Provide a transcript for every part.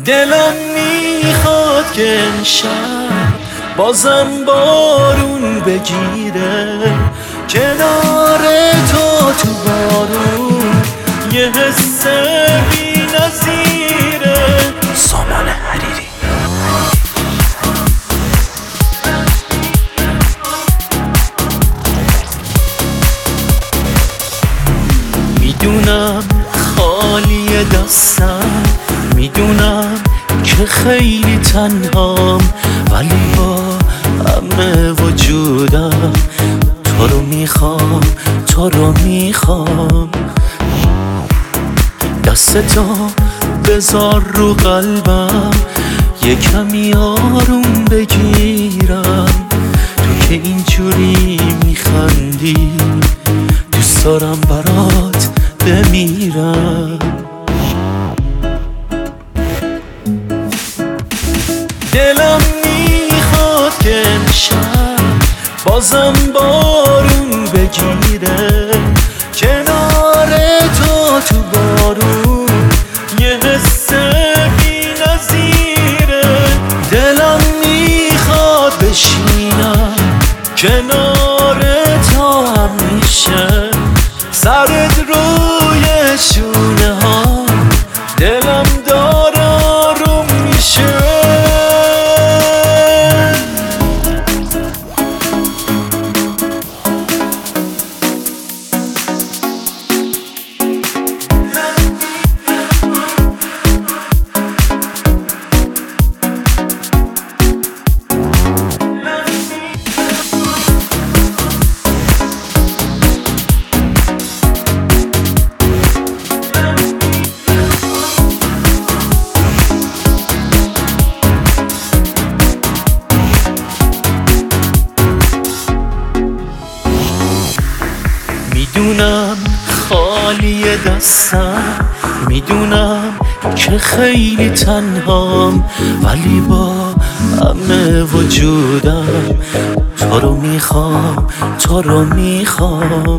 دلم میخواد که امشب بازم بارون بگیره، کنار تو بارون یه حس بی نظیره. سامان حریری. میدونم خالی دستم، میدونم که خیلی تنهام، ولی با همه وجودم تو رو میخوام، تو رو میخوام. دستتو بذار رو قلبم، یه کمی آروم بگیرم. تو که اینجوری میخندی دوست دارم برات بمیرم. دلم میخواد که امشب بازم بارون بگیره، کنار تو بارون یه حس بی نظیره. دلم میخواد بشینم کنار تو همیشه، سرت روی شونه ها دلم داره آروم میشه. میدونم خالی دستم، میدونم که خیلی تنهام، ولی با همه وجودم تو رو میخوام، تو رو میخوام.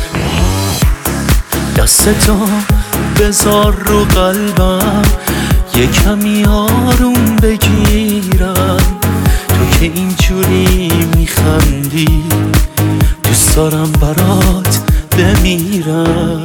دستتو بذار رو قلبم، یه کمی آروم بگیرم. تو که اینجوری میخندی دوست دارم برات بمیرم.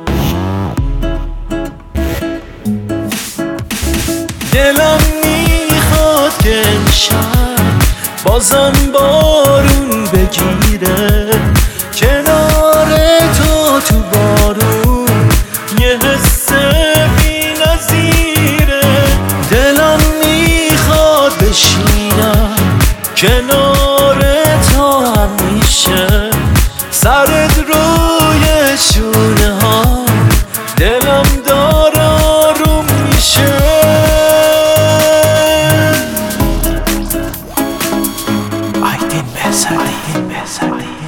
دلم میخواد که امشب بازم بارون بگیره، کنار تو بارون یه حس بی نظیره. دلم میخواد بشینم کنار تو همیشه، سرت روی شونه ها دلم داره آروم میشه. آیدین بهزادی.